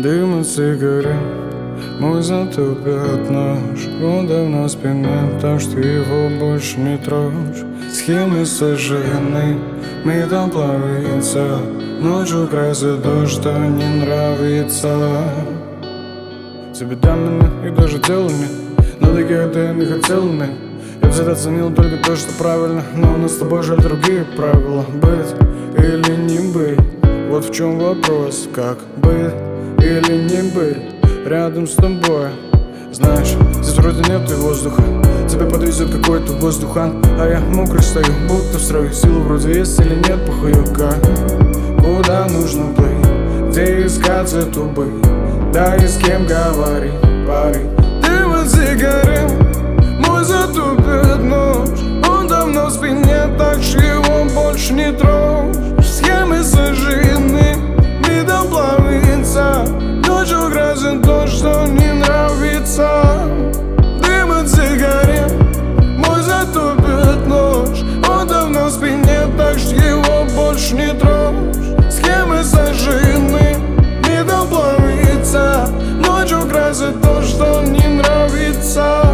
Дым от сигарет, мой затупит нож. Он давно в спине, так что его больше не трожь. Схемы сожжены, металл плавится. Ночью красит то, что не нравится. Тебе дамами и даже делами, но таких ты не хотел мне. Я всегда ценил только то, что правильно, но у нас с тобой жаль другие правила. Быть или не быть, вот в чем вопрос. Как быть или не быть рядом с тобой? Знаешь, здесь вроде нет и воздуха, тебя подвезет какой-то воздухан, а я мокрый стою, будто в строю. Силы вроде есть или нет, похую как. Куда нужно плыть, где искать эту быть, да и с кем говорить, парень. Дым от сигарет, мой затупит нож. Он давно в спине, так что его больше не трожь. Схемы сожжены, металл плавится. Ночью грозит то, что не нравится. Дым от сигарет, мой затупит нож. Он давно в спине, так что его больше не трожь. Схемы сожжены, металл плавится. Ночью красит то, что не нравится.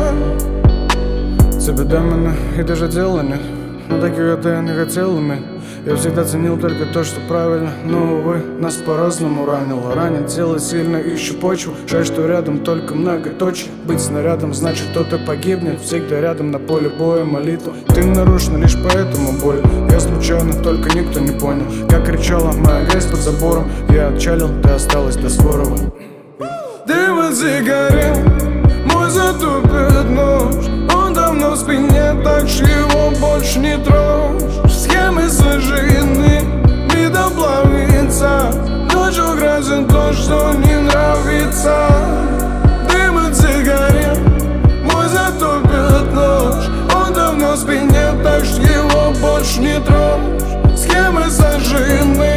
Тебе дамы и даже дела нет, но таких это я не хотел иметь. Я всегда ценил только то, что правильно, но, увы, нас по-разному ранило. Ранит тело сильно, ищу почву. Жаль, что рядом только многоточие. Быть снарядом значит, кто-то погибнет. Всегда рядом на поле боя молитва. Ты нарушена лишь поэтому боль. Я случайно, только никто не понял. Как кричала моя грязь под забором. Я отчалил, ты осталась до скорого. Дым от сигарет, мой затупит нож. Он давно в спине, так что его больше не трожь. Схемы сожжены, металл плавится. Ночью грозит то, что не нравится. Дым от сигарет, мой затупит нож. Он давно в спине, так что его больше не трожь. Схемы сожжены,